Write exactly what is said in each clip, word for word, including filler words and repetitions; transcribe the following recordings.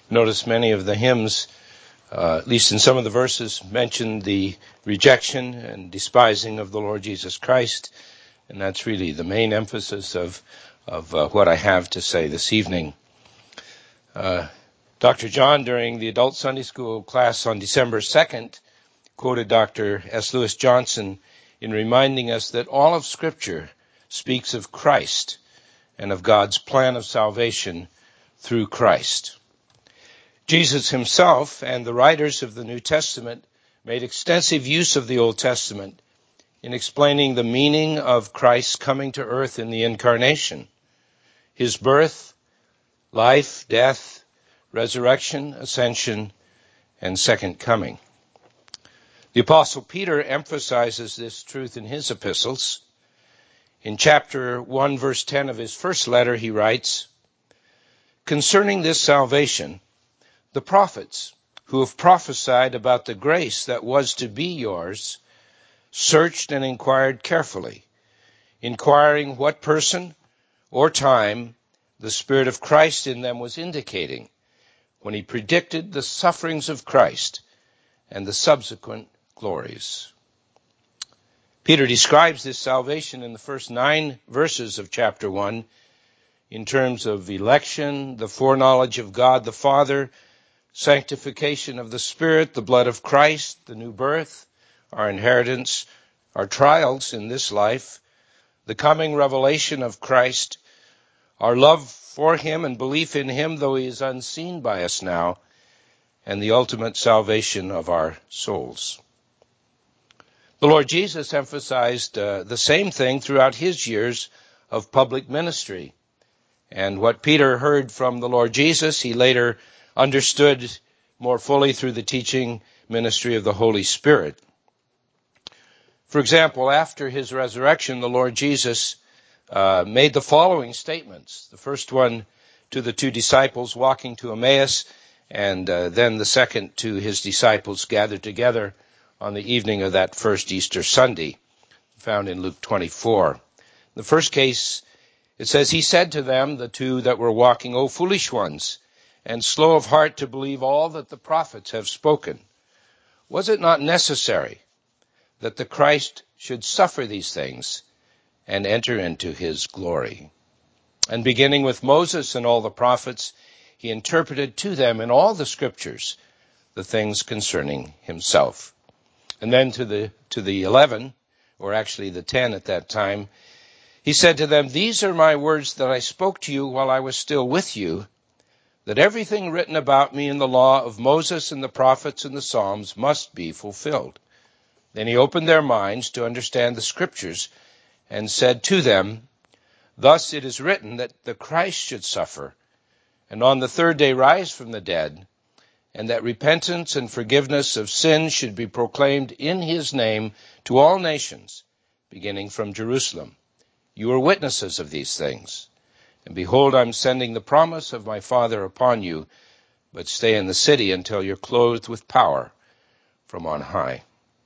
Notice many of the hymns, uh, at least in some of the verses, mention the rejection and despising of the Lord Jesus Christ, and that's really the main emphasis of, of uh, what I have to say this evening. Uh, Doctor John, during the adult Sunday school class on December second, quoted Doctor S. Lewis Johnson in reminding us that all of Scripture speaks of Christ and of God's plan of salvation through Christ. Jesus himself and the writers of the New Testament made extensive use of the Old Testament in explaining the meaning of Christ's coming to earth in the incarnation, his birth, life, death, resurrection, ascension, and second coming. The Apostle Peter emphasizes this truth in his epistles. In chapter one, verse ten of his first letter, he writes, "Concerning this salvation, the prophets who have prophesied about the grace that was to be yours searched and inquired carefully, inquiring what person or time the Spirit of Christ in them was indicating when he predicted the sufferings of Christ and the subsequent glories." Peter describes this salvation in the first nine verses of chapter one in terms of election, the foreknowledge of God the Father, sanctification of the Spirit, the blood of Christ, the new birth, our inheritance, our trials in this life, the coming revelation of Christ, our love for him and belief in him, though he is unseen by us now, and the ultimate salvation of our souls. The Lord Jesus emphasized uh, the same thing throughout his years of public ministry. And what Peter heard from the Lord Jesus, he later understood more fully through the teaching ministry of the Holy Spirit. For example, after his resurrection, the Lord Jesus uh, made the following statements. The first one to the two disciples walking to Emmaus, and uh, then the second to his disciples gathered together on the evening of that first Easter Sunday, found in Luke twenty-four. The first case, it says, "He said to them, the two that were walking, O foolish ones, and slow of heart to believe all that the prophets have spoken. Was it not necessary that the Christ should suffer these things and enter into his glory?" And beginning with Moses and all the prophets, he interpreted to them in all the scriptures the things concerning himself. And then to the to the eleven, or actually the ten at that time, he said to them, "These are my words that I spoke to you while I was still with you, that everything written about me in the law of Moses and the prophets and the Psalms must be fulfilled." Then he opened their minds to understand the scriptures and said to them, "Thus it is written that the Christ should suffer, and on the third day rise from the dead, and that repentance and forgiveness of sins should be proclaimed in his name to all nations, beginning from Jerusalem. You are witnesses of these things. And behold, I'm sending the promise of my Father upon you, but stay in the city until you're clothed with power from on high."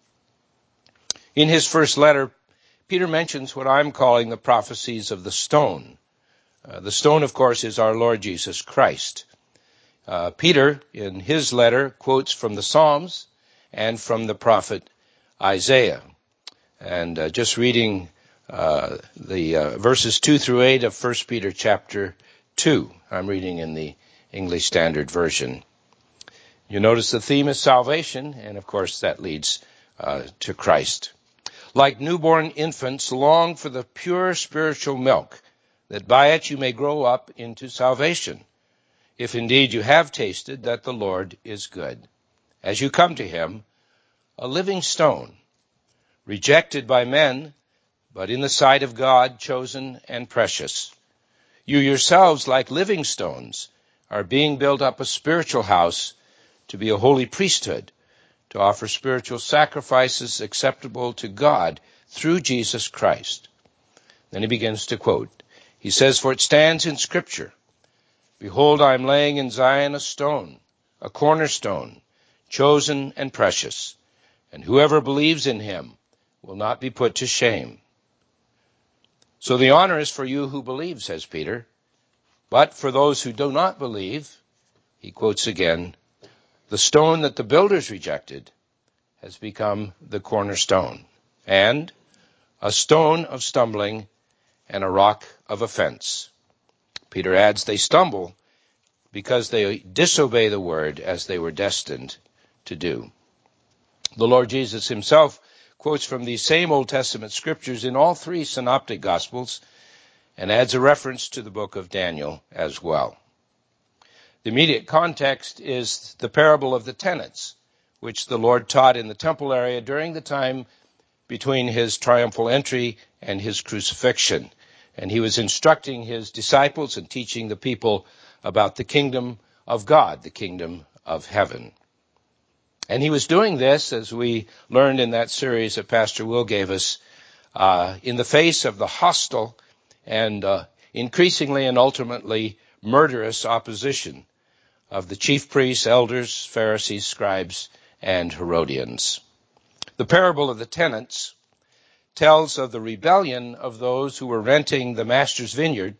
In his first letter, Peter mentions what I'm calling the prophecies of the stone. Uh, the stone, of course, is our Lord Jesus Christ. Uh, Peter, in his letter, quotes from the Psalms and from the prophet Isaiah. And uh, just reading uh, the uh, verses two through eight of First Peter chapter two. I'm reading in the English Standard Version. You notice the theme is salvation, and of course that leads uh, to Christ. "Like newborn infants, long for the pure spiritual milk, that by it you may grow up into salvation, if indeed you have tasted that the Lord is good. As you come to him, a living stone, rejected by men, but in the sight of God, chosen and precious. You yourselves, like living stones, are being built up a spiritual house to be a holy priesthood, to offer spiritual sacrifices acceptable to God through Jesus Christ." Then he begins to quote. He says, "For it stands in Scripture, Behold, I am laying in Zion a stone, a cornerstone, chosen and precious, and whoever believes in him will not be put to shame." So the honor is for you who believe, says Peter, but for those who do not believe, he quotes again, "The stone that the builders rejected has become the cornerstone, and a stone of stumbling and a rock of offense." Peter adds, they stumble because they disobey the word as they were destined to do. The Lord Jesus himself quotes from these same Old Testament scriptures in all three synoptic gospels and adds a reference to the book of Daniel as well. The immediate context is the parable of the tenants, which the Lord taught in the temple area during the time between his triumphal entry and his crucifixion. And he was instructing his disciples and teaching the people about the kingdom of God, the kingdom of heaven. And he was doing this, as we learned in that series that Pastor Will gave us, uh, in the face of the hostile and uh, increasingly and ultimately murderous opposition of the chief priests, elders, Pharisees, scribes, and Herodians. The parable of the tenants tells of the rebellion of those who were renting the master's vineyard.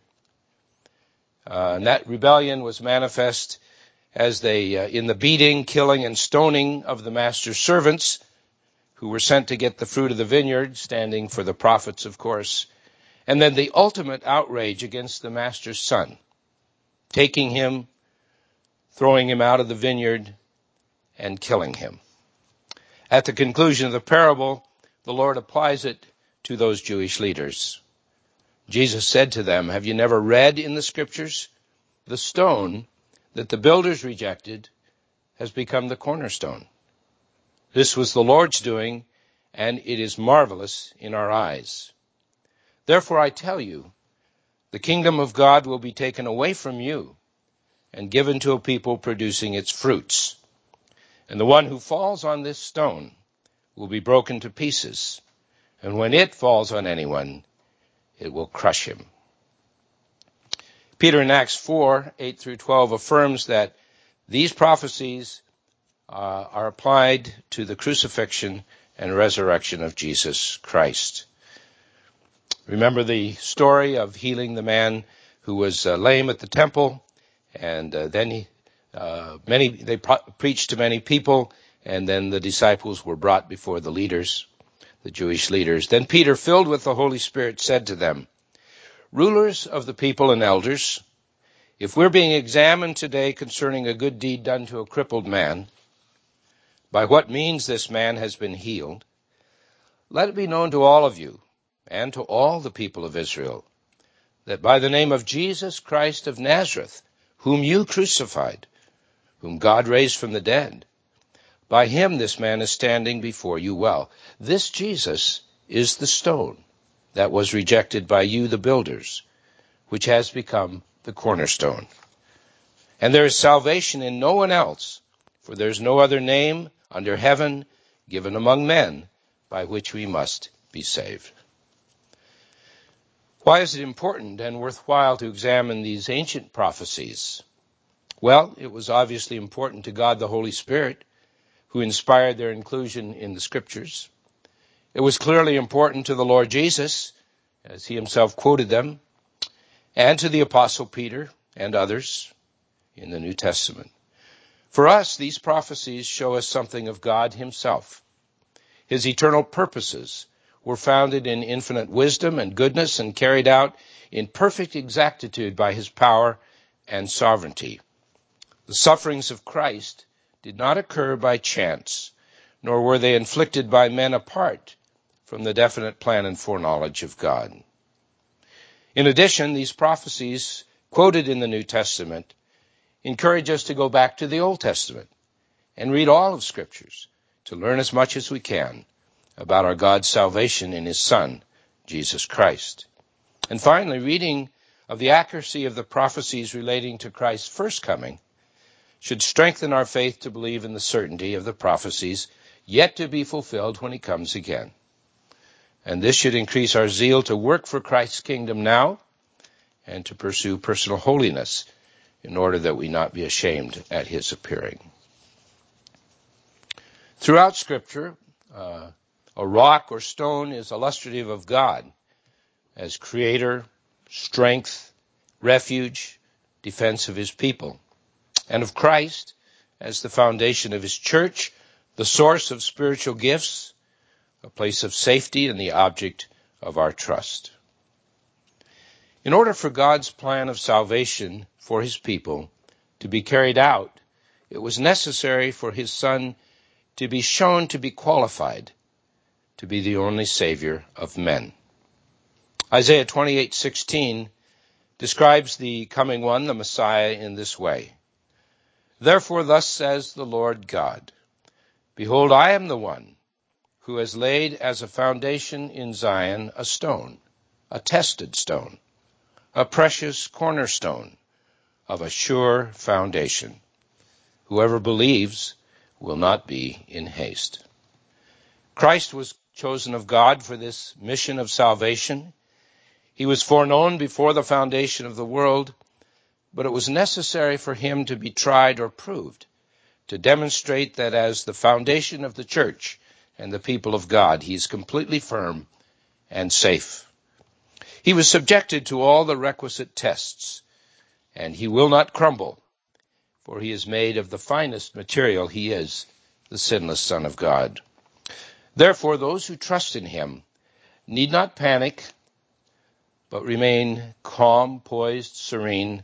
Uh, and that rebellion was manifest as they, uh, in the beating, killing, and stoning of the master's servants, who were sent to get the fruit of the vineyard, standing for the prophets, of course. And then the ultimate outrage against the master's son, taking him, throwing him out of the vineyard, and killing him. At the conclusion of the parable, the Lord applies it to those Jewish leaders. Jesus said to them, "Have you never read in the scriptures? The stone that the builders rejected has become the cornerstone. This was the Lord's doing, and it is marvelous in our eyes. Therefore I tell you, the kingdom of God will be taken away from you and given to a people producing its fruits. And the one who falls on this stone will be broken to pieces, and when it falls on anyone, it will crush him." Peter in Acts four, eight through twelve affirms that these prophecies uh, are applied to the crucifixion and resurrection of Jesus Christ. Remember the story of healing the man who was uh, lame at the temple, and uh, then he, uh, many they pro- preached to many people, and then the disciples were brought before the leaders, the Jewish leaders. Then Peter, filled with the Holy Spirit, said to them, "Rulers of the people and elders, if we're being examined today concerning a good deed done to a crippled man, by what means this man has been healed, let it be known to all of you and to all the people of Israel that by the name of Jesus Christ of Nazareth, whom you crucified, whom God raised from the dead, by him this man is standing before you well. This Jesus is the stone that was rejected by you, the builders, which has become the cornerstone. And there is salvation in no one else, for there is no other name under heaven given among men by which we must be saved." Why is it important and worthwhile to examine these ancient prophecies? Well, it was obviously important to God the Holy Spirit, who inspired their inclusion in the Scriptures. It was clearly important to the Lord Jesus, as he himself quoted them, and to the Apostle Peter and others in the New Testament. For us, these prophecies show us something of God himself. His eternal purposes were founded in infinite wisdom and goodness and carried out in perfect exactitude by his power and sovereignty. The sufferings of Christ did not occur by chance, nor were they inflicted by men apart from the definite plan and foreknowledge of God. In addition, these prophecies quoted in the New Testament encourage us to go back to the Old Testament and read all of Scriptures to learn as much as we can about our God's salvation in his Son, Jesus Christ. And finally, reading of the accuracy of the prophecies relating to Christ's first coming should strengthen our faith to believe in the certainty of the prophecies yet to be fulfilled when he comes again. And this should increase our zeal to work for Christ's kingdom now and to pursue personal holiness in order that we not be ashamed at his appearing. Throughout Scripture, uh, a rock or stone is illustrative of God as creator, strength, refuge, defense of his people. and of Christ as the foundation of his church, the source of spiritual gifts, a place of safety, and the object of our trust. In order for God's plan of salvation for his people to be carried out, it was necessary for his Son to be shown to be qualified to be the only Savior of men. Isaiah twenty-eight sixteen describes the coming one, the Messiah, in this way. Therefore thus says the Lord God, Behold, I am the one who has laid as a foundation in Zion a stone, a tested stone, a precious cornerstone of a sure foundation. Whoever believes will not be in haste. Christ was chosen of God for this mission of salvation. He was foreknown before the foundation of the world, but it was necessary for him to be tried or proved to demonstrate that as the foundation of the church and the people of God, he is completely firm and safe. He was subjected to all the requisite tests, and he will not crumble, for he is made of the finest material. He is the sinless Son of God. Therefore, those who trust in him need not panic, but remain calm, poised, serene,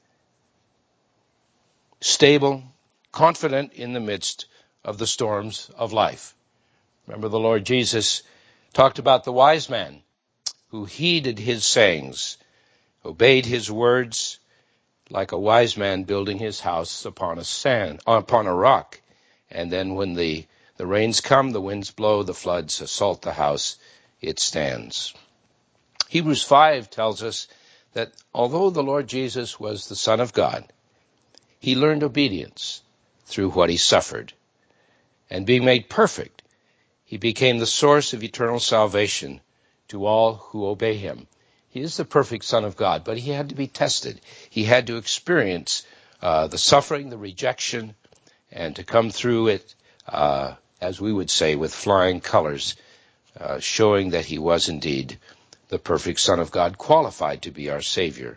stable, confident in the midst of the storms of life. Remember, the Lord Jesus talked about the wise man who heeded his sayings, obeyed his words, like a wise man building his house upon a sand, upon a rock. And then when the, the rains come, the winds blow, the floods assault the house, it stands. Hebrews five tells us that although the Lord Jesus was the Son of God, he learned obedience through what he suffered. And being made perfect, he became the source of eternal salvation to all who obey him. He is the perfect Son of God, but he had to be tested. He had to experience uh, the suffering, the rejection, and to come through it, uh, as we would say, with flying colors, uh, showing that he was indeed the perfect Son of God, qualified to be our Savior.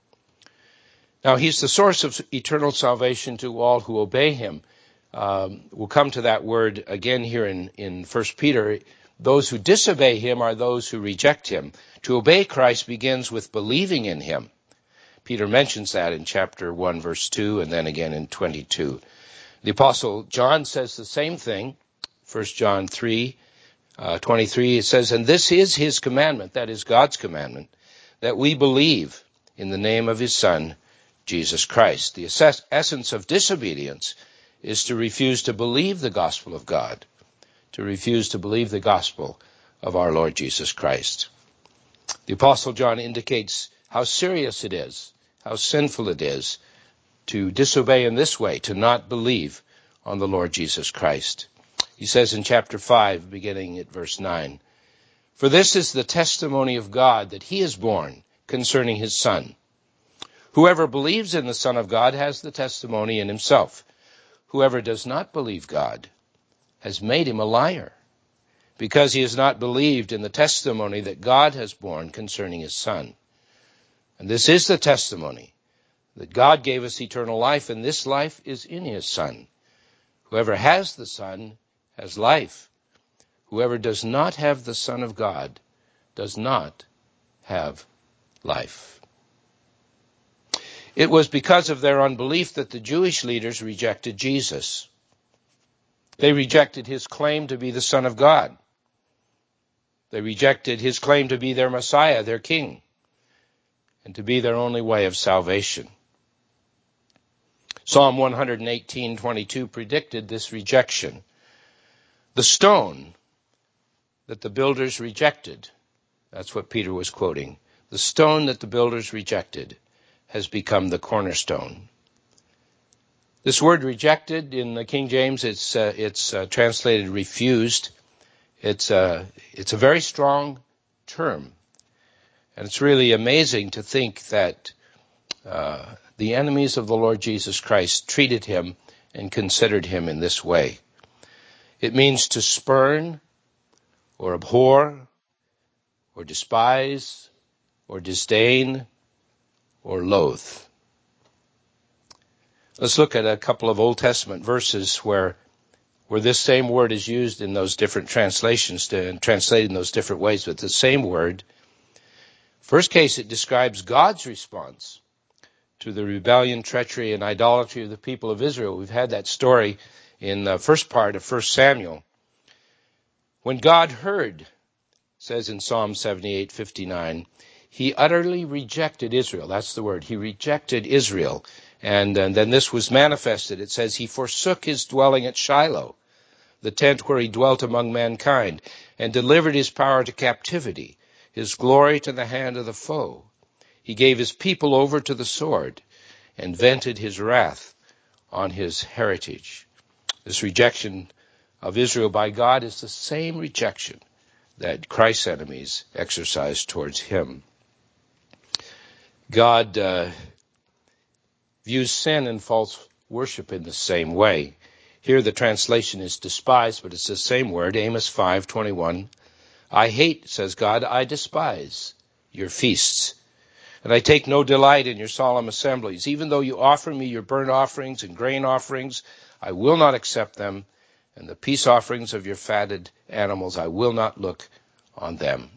Now, he's the source of eternal salvation to all who obey him. Um, we'll come to that word again here in, in First Peter. Those who disobey him are those who reject him. To obey Christ begins with believing in him. Peter mentions that in chapter one, verse two, and then again in twenty-two. The Apostle John says the same thing. First John three, uh, twenty-three, it says, And this is his commandment, that is God's commandment, that we believe in the name of his Son, Jesus Christ. The essence of disobedience is to refuse to believe the gospel of God, to refuse to believe the gospel of our Lord Jesus Christ. The Apostle John indicates how serious it is, how sinful it is to disobey in this way, to not believe on the Lord Jesus Christ. He says in chapter five, beginning at verse nine, For this is the testimony of God that he is born concerning his Son. Whoever believes in the Son of God has the testimony in himself. Whoever does not believe God has made him a liar, because he has not believed in the testimony that God has borne concerning his Son. And this is the testimony, that God gave us eternal life, and this life is in his Son. Whoever has the Son has life. Whoever does not have the Son of God does not have life. It was because of their unbelief that the Jewish leaders rejected Jesus. They rejected his claim to be the Son of God. They rejected his claim to be their Messiah, their King, and to be their only way of salvation. Psalm one eighteen twenty-two predicted this rejection. The stone that the builders rejected, that's what Peter was quoting, the stone that the builders rejected has become the cornerstone. This word rejected in the King James, it's uh, it's uh, translated refused. It's a, it's a very strong term. And it's really amazing to think that uh, the enemies of the Lord Jesus Christ treated him and considered him in this way. It means to spurn or abhor or despise or disdain or loathe. Let's look at a couple of Old Testament verses where where this same word is used in those different translations to, and translated in those different ways, but the same word. First case, it describes God's response to the rebellion, treachery, and idolatry of the people of Israel. We've had that story in the first part of First Samuel. When God heard, it says in Psalm seventy-eight fifty-nine, he utterly rejected Israel. That's the word. He rejected Israel. And, and then this was manifested. It says he forsook his dwelling at Shiloh, the tent where he dwelt among mankind, and delivered his power to captivity, his glory to the hand of the foe. He gave his people over to the sword and vented his wrath on his heritage. This rejection of Israel by God is the same rejection that Christ's enemies exercised towards him. God uh, views sin and false worship in the same way. Here the translation is despise, but it's the same word, Amos five twenty-one. I hate, says God, I despise your feasts, and I take no delight in your solemn assemblies. Even though you offer me your burnt offerings and grain offerings, I will not accept them, and the peace offerings of your fatted animals, I will not look on them.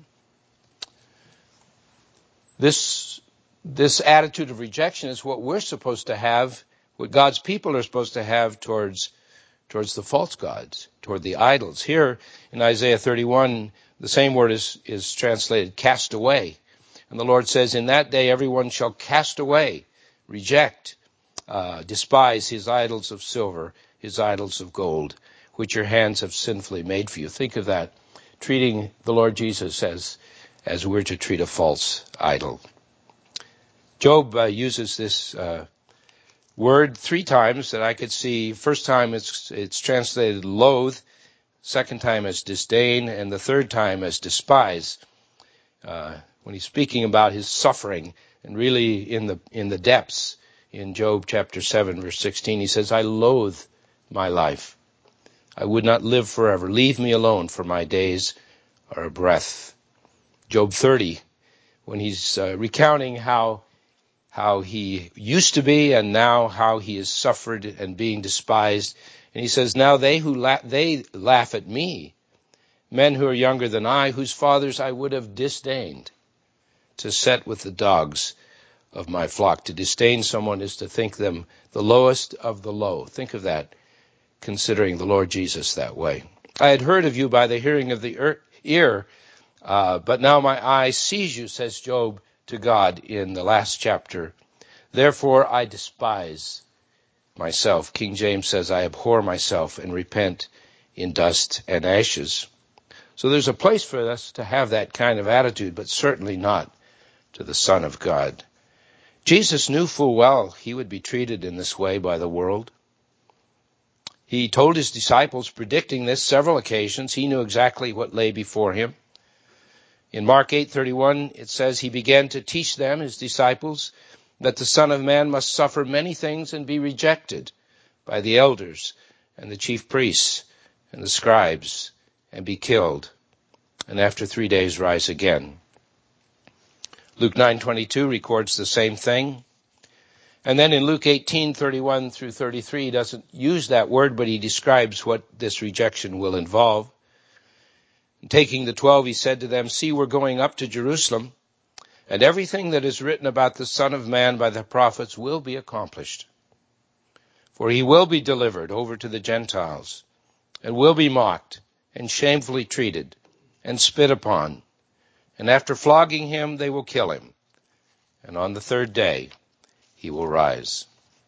This This attitude of rejection is what we're supposed to have, what God's people are supposed to have towards, towards the false gods, toward the idols. Here in Isaiah thirty-one, the same word is, is translated cast away. And the Lord says, in that day everyone shall cast away, reject, uh, despise his idols of silver, his idols of gold, which your hands have sinfully made for you. Think of that, treating the Lord Jesus as, as we're to treat a false idol. Job uh, uses this uh, word three times that I could see. First time it's it's translated loathe, second time as disdain, and the third time as despise. Uh, when he's speaking about his suffering, and really in the in the depths, in Job chapter seven, verse sixteen, he says, I loathe my life. I would not live forever. Leave me alone, for my days are a breath. Job thirty, when he's uh, recounting how how he used to be and now how he is suffered and being despised. And he says, now they who la- they laugh at me, men who are younger than I, whose fathers I would have disdained to set with the dogs of my flock. To disdain someone is to think them the lowest of the low. Think of that, considering the Lord Jesus that way. I had heard of you by the hearing of the ear, uh, but now my eye sees you, says Job to God in the last chapter. Therefore I despise myself. King James says, I abhor myself and repent in dust and ashes. So there's a place for us to have that kind of attitude, but certainly not to the Son of God. Jesus knew full well he would be treated in this way by the world. He told his disciples, predicting this several occasions, he knew exactly what lay before him. In Mark eight thirty-one, it says, he began to teach them, his disciples, that the Son of Man must suffer many things and be rejected by the elders and the chief priests and the scribes and be killed, and after three days rise again. Luke nine twenty-two records the same thing. And then in Luke eighteen thirty-one through thirty-three, he doesn't use that word, but he describes what this rejection will involve. Taking the twelve, he said to them, see, we're going up to Jerusalem, and everything that is written about the Son of Man by the prophets will be accomplished. For he will be delivered over to the Gentiles, and will be mocked, and shamefully treated, and spit upon. And after flogging him, they will kill him. And on the third day, he will rise.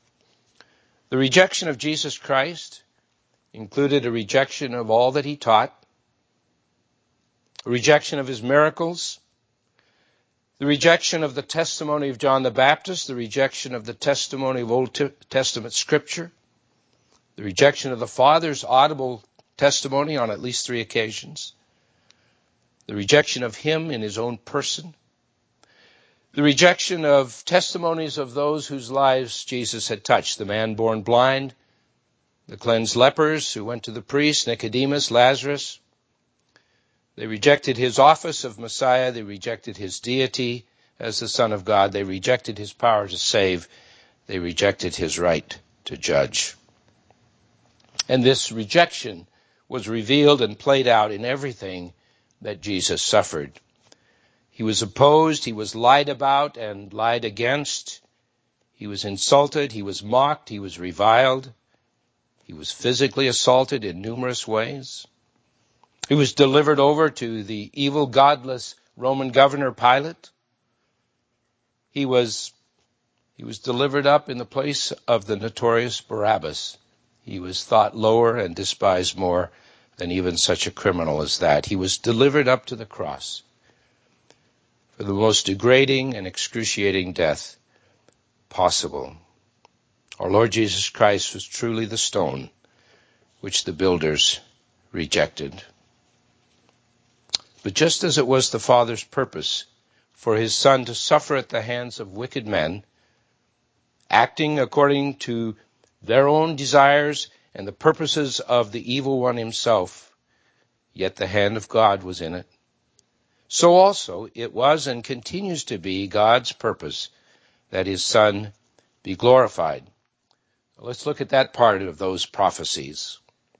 The rejection of Jesus Christ included a rejection of all that he taught, a rejection of his miracles, the rejection of the testimony of John the Baptist, the rejection of the testimony of Old Testament Scripture, the rejection of the Father's audible testimony on at least three occasions, the rejection of him in his own person, the rejection of testimonies of those whose lives Jesus had touched, the man born blind, the cleansed lepers who went to the priest, Nicodemus, Lazarus. They rejected his office of Messiah. They rejected his deity as the Son of God. They rejected his power to save. They rejected his right to judge. And this rejection was revealed and played out in everything that Jesus suffered. He was opposed, he was lied about and lied against. He was insulted, he was mocked, he was reviled. He was physically assaulted in numerous ways. He was delivered over to the evil, godless Roman governor Pilate. He was, he was delivered up in the place of the notorious Barabbas. He was thought lower and despised more than even such a criminal as that. He was delivered up to the cross for the most degrading and excruciating death possible. Our Lord Jesus Christ was truly the stone which the builders rejected. But just as it was the Father's purpose for his Son to suffer at the hands of wicked men, acting according to their own desires and the purposes of the evil one himself, yet the hand of God was in it, so also it was and continues to be God's purpose that his Son be glorified. Let's look at that part of those prophecies.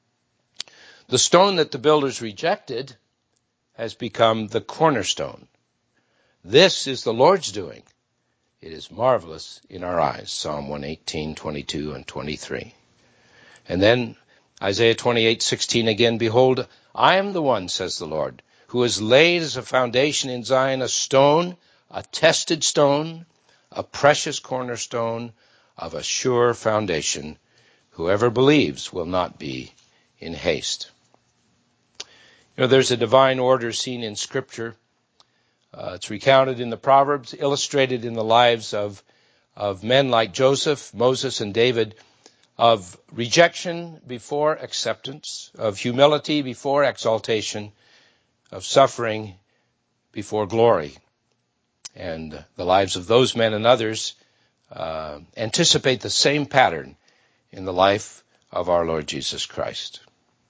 The stone that the builders rejected has become the cornerstone. This is the Lord's doing. It is marvelous in our eyes. Psalm one eighteen, twenty-two, and twenty-three. And then Isaiah twenty-eight, sixteen again, behold, I am the one, says the Lord, who has laid as a foundation in Zion a stone, a tested stone, a precious cornerstone of a sure foundation. Whoever believes will not be in haste. You know, there's a divine order seen in Scripture. Uh, it's recounted in the Proverbs, illustrated in the lives of, of men like Joseph, Moses, and David, of rejection before acceptance, of humility before exaltation, of suffering before glory. And the lives of those men and others uh, anticipate the same pattern in the life of our Lord Jesus Christ.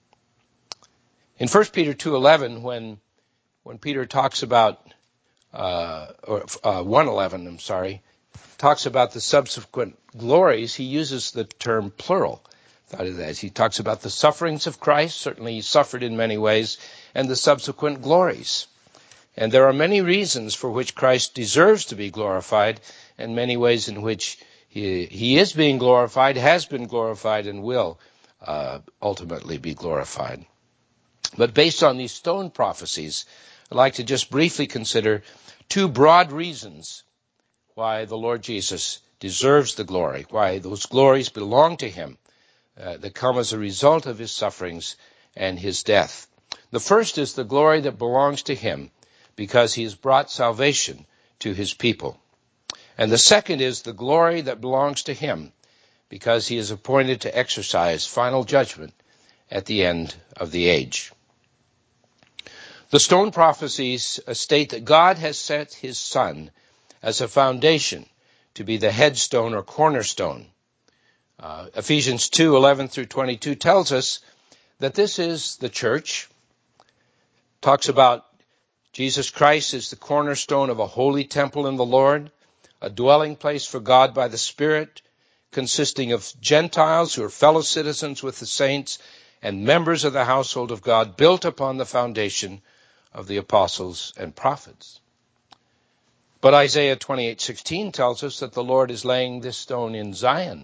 In First Peter two eleven, when when Peter talks about, uh, or uh, one eleven, I'm sorry, talks about the subsequent glories, he uses the term plural. That is, he talks about the sufferings of Christ, certainly he suffered in many ways, and the subsequent glories. And there are many reasons for which Christ deserves to be glorified, and many ways in which he, he is being glorified, has been glorified, and will uh, ultimately be glorified. But based on these stone prophecies, I'd like to just briefly consider two broad reasons why the Lord Jesus deserves the glory, why those glories belong to him, uh, that come as a result of his sufferings and his death. The first is the glory that belongs to him because he has brought salvation to his people. And the second is the glory that belongs to him because he is appointed to exercise final judgment at the end of the age. The stone prophecies state that God has set his Son as a foundation to be the headstone or cornerstone. Uh, Ephesians two eleven through twenty-two tells us that this is the church. Talks about Jesus Christ is the cornerstone of a holy temple in the Lord, a dwelling place for God by the Spirit, consisting of Gentiles who are fellow citizens with the saints and members of the household of God, built upon the foundation of the apostles and prophets. But Isaiah twenty-eight sixteen tells us that the Lord is laying this stone in Zion.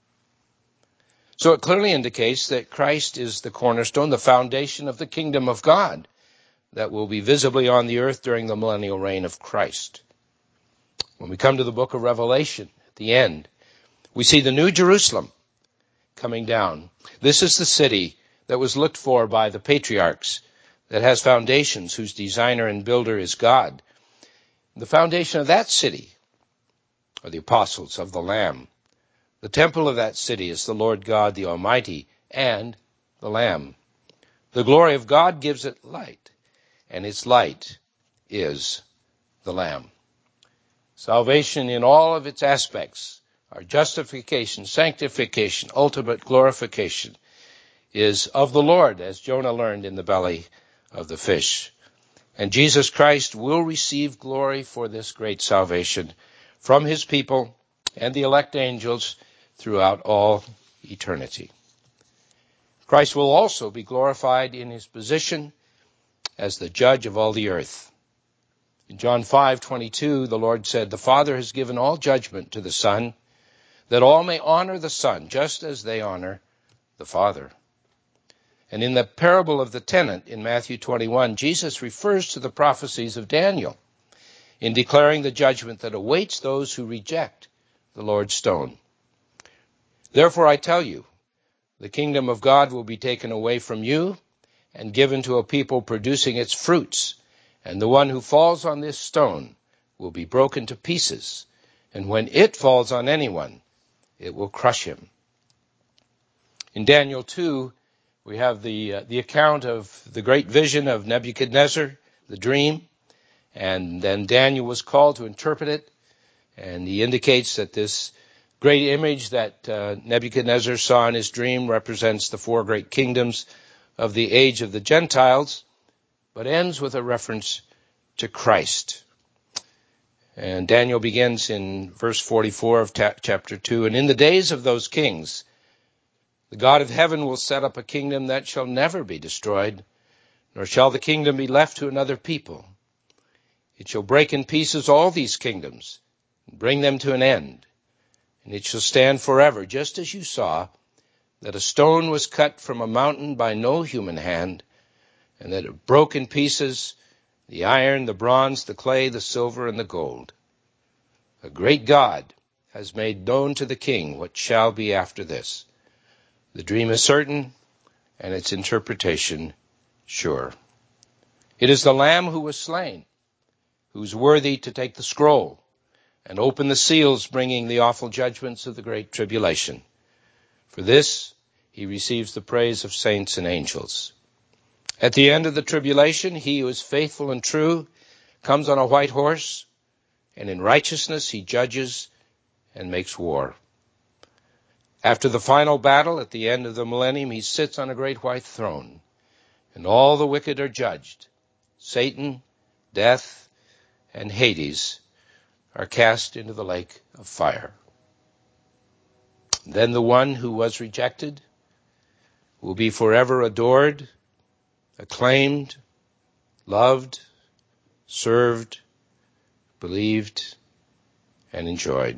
So it clearly indicates that Christ is the cornerstone, the foundation of the kingdom of God that will be visibly on the earth during the millennial reign of Christ. When we come to the book of Revelation, at the end, we see the New Jerusalem coming down. This is the city that was looked for by the patriarchs, that has foundations, whose designer and builder is God. The foundation of that city are the apostles of the Lamb. The temple of that city is the Lord God, the Almighty, and the Lamb. The glory of God gives it light, and its light is the Lamb. Salvation in all of its aspects, our justification, sanctification, ultimate glorification, is of the Lord, as Jonah learned in the belly of the fish. And Jesus Christ will receive glory for this great salvation from his people and the elect angels throughout all eternity. Christ will also be glorified in his position as the judge of all the earth. In John five twenty-two, the Lord said, "The Father has given all judgment to the Son, that all may honor the Son, just as they honor the Father." And in the parable of the tenant in Matthew twenty-one, Jesus refers to the prophecies of Daniel in declaring the judgment that awaits those who reject the Lord's stone. "Therefore I tell you, the kingdom of God will be taken away from you and given to a people producing its fruits. And the one who falls on this stone will be broken to pieces, and when it falls on anyone, it will crush him." In Daniel two, we have the, uh, the account of the great vision of Nebuchadnezzar, the dream, and then Daniel was called to interpret it, and he indicates that this great image that uh, Nebuchadnezzar saw in his dream represents the four great kingdoms of the age of the Gentiles, but ends with a reference to Christ. And Daniel begins in verse forty-four of ta- chapter two, "And in the days of those kings, the God of heaven will set up a kingdom that shall never be destroyed, nor shall the kingdom be left to another people. It shall break in pieces all these kingdoms, and bring them to an end, and it shall stand forever, just as you saw that a stone was cut from a mountain by no human hand, and that it broke in pieces the iron, the bronze, the clay, the silver, and the gold. A great God has made known to the king what shall be after this. The dream is certain, and its interpretation sure. It is the Lamb who was slain, who is worthy to take the scroll and open the seals, bringing the awful judgments of the great tribulation. For this he receives the praise of saints and angels. At the end of the tribulation, he who is faithful and true comes on a white horse, and in righteousness he judges and makes war. After the final battle at the end of the millennium, he sits on a great white throne, and all the wicked are judged. Satan, death, and Hades are cast into the lake of fire. Then the one who was rejected will be forever adored, acclaimed, loved, served, believed, and enjoyed.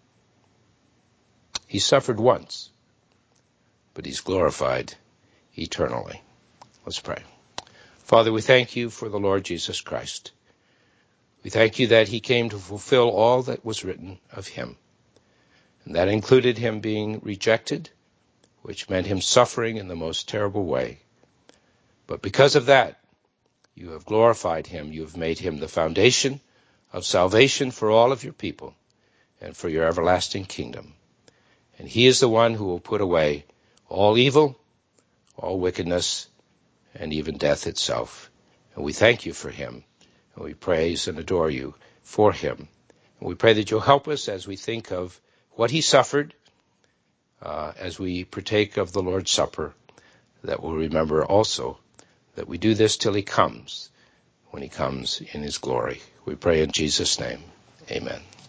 He suffered once, but he's glorified eternally. Let's pray. Father, we thank you for the Lord Jesus Christ. We thank you that he came to fulfill all that was written of him. And that included him being rejected, which meant him suffering in the most terrible way. But because of that, you have glorified him. You have made him the foundation of salvation for all of your people and for your everlasting kingdom. And he is the one who will put away all evil, all wickedness, and even death itself. And we thank you for him, and we praise and adore you for him. And we pray that you'll help us as we think of what he suffered, uh, as we partake of the Lord's Supper, that we'll remember also that we do this till he comes, when he comes in his glory. We pray in Jesus' name. Amen.